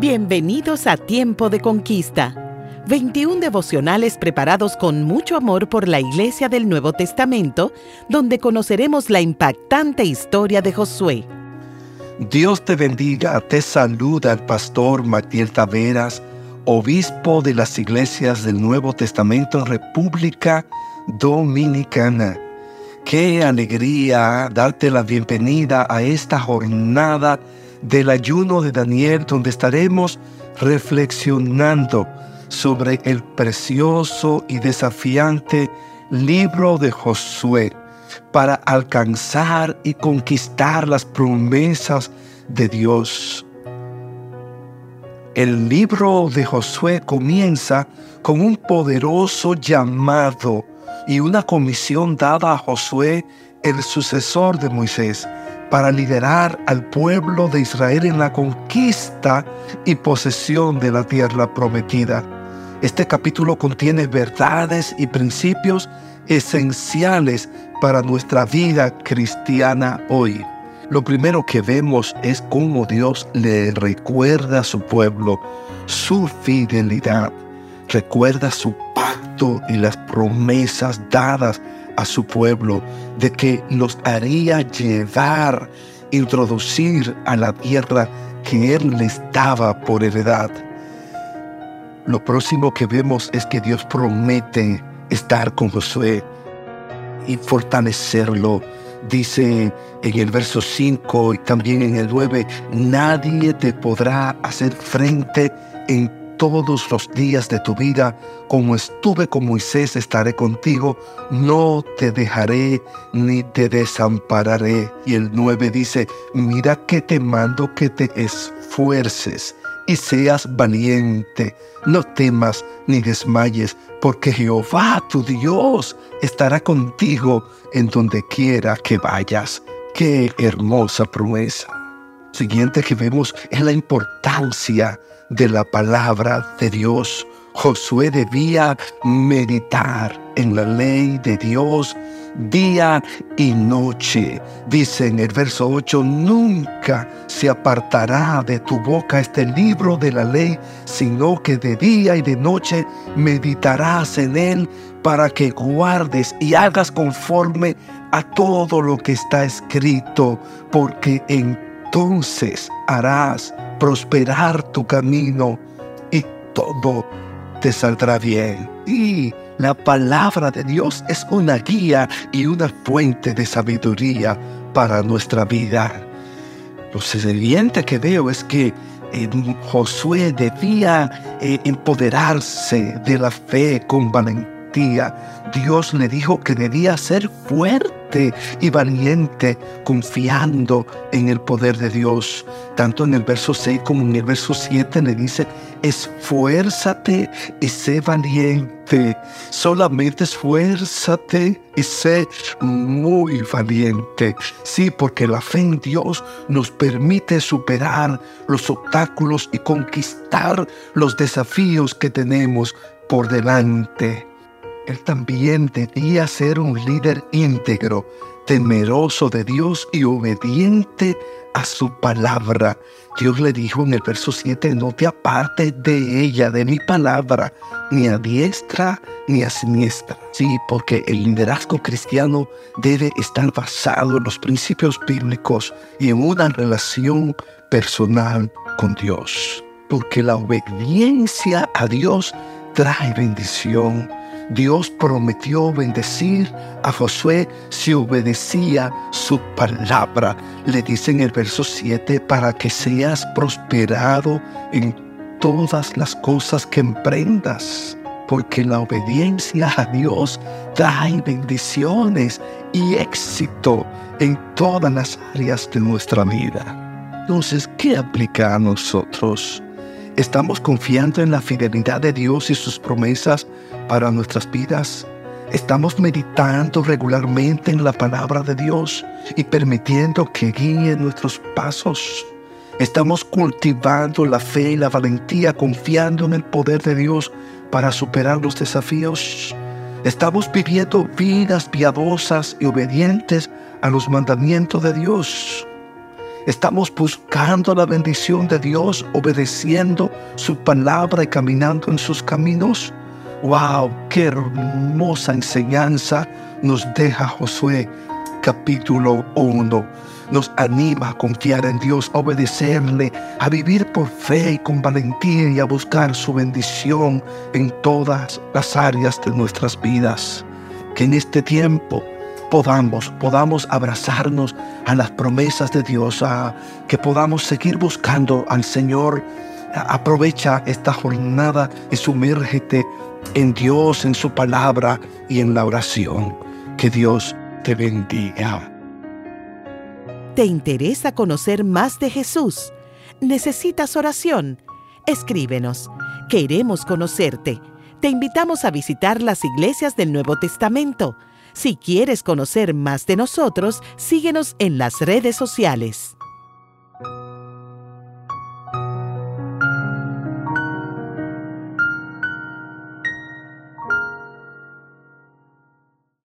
Bienvenidos a Tiempo de Conquista. 21 devocionales preparados con mucho amor por la Iglesia del Nuevo Testamento, donde conoceremos la impactante historia de Josué. Dios te bendiga, te saluda el pastor Magdiel Taveras, obispo de las iglesias del Nuevo Testamento en República Dominicana. Qué alegría darte la bienvenida a esta jornada del ayuno de Daniel, donde estaremos reflexionando sobre el precioso y desafiante libro de Josué para alcanzar y conquistar las promesas de Dios. El libro de Josué comienza con un poderoso llamado y una comisión dada a Josué, el sucesor de Moisés, para liderar al pueblo de Israel en la conquista y posesión de la tierra prometida. Este capítulo contiene verdades y principios esenciales para nuestra vida cristiana hoy. Lo primero que vemos es cómo Dios le recuerda a su pueblo su fidelidad. Recuerda su pacto y las promesas dadas a su pueblo de que los haría llevar, introducir a la tierra que Él les daba por heredad. Lo próximo que vemos es que Dios promete estar con Josué y fortalecerlo. Dice en el verso 5 y también en el 9, nadie te podrá hacer frente en todos los días de tu vida. Como estuve con Moisés, estaré contigo, no te dejaré ni te desampararé. Y el 9 dice, mira que te mando que te esfuerces y seas valiente, no temas ni desmayes, porque Jehová tu Dios estará contigo en donde quiera que vayas. ¡Qué hermosa promesa! Siguiente que vemos es la importancia de la palabra de Dios. Josué debía meditar en la ley de Dios día y noche. Dice en el verso 8, nunca se apartará de tu boca este libro de la ley, sino que de día y de noche meditarás en él para que guardes y hagas conforme a todo lo que está escrito, porque entonces harás prosperar tu camino y todo te saldrá bien. Y la palabra de Dios es una guía y una fuente de sabiduría para nuestra vida. Lo siguiente que veo es que Josué debía empoderarse de la fe con valentía. Dios le dijo que debía ser fuerte y valiente, confiando en el poder de Dios. Tanto en el verso 6 como en el verso 7 le dice, esfuérzate y sé valiente. Solamente esfuérzate y sé muy valiente. Sí, porque la fe en Dios nos permite superar los obstáculos y conquistar los desafíos que tenemos por delante. Él también debía ser un líder íntegro, temeroso de Dios y obediente a su palabra. Dios le dijo en el verso 7, no te apartes de ella, de mi palabra, ni a diestra ni a siniestra. Sí, porque el liderazgo cristiano debe estar basado en los principios bíblicos y en una relación personal con Dios. Porque la obediencia a Dios trae bendición. Dios prometió bendecir a Josué si obedecía su palabra. Le dice en el verso 7, para que seas prosperado en todas las cosas que emprendas. Porque la obediencia a Dios trae bendiciones y éxito en todas las áreas de nuestra vida. Entonces, ¿qué aplica a nosotros? ¿Estamos confiando en la fidelidad de Dios y sus promesas para nuestras vidas? ¿Estamos meditando regularmente en la palabra de Dios y permitiendo que guíe nuestros pasos? ¿Estamos cultivando la fe y la valentía, confiando en el poder de Dios para superar los desafíos? ¿Estamos viviendo vidas piadosas y obedientes a los mandamientos de Dios? Estamos buscando la bendición de Dios, obedeciendo su palabra y caminando en sus caminos. ¡Wow! ¡Qué hermosa enseñanza nos deja Josué capítulo 1! Nos anima a confiar en Dios, a obedecerle, a vivir por fe y con valentía y a buscar su bendición en todas las áreas de nuestras vidas. Que en este tiempo podamos abrazarnos a las promesas de Dios, que podamos seguir buscando al Señor. Aprovecha esta jornada y sumérgete en Dios, en su palabra y en la oración. Que Dios te bendiga. ¿Te interesa conocer más de Jesús? ¿Necesitas oración? Escríbenos. Queremos conocerte. Te invitamos a visitar las iglesias del Nuevo Testamento. Si quieres conocer más de nosotros, síguenos en las redes sociales.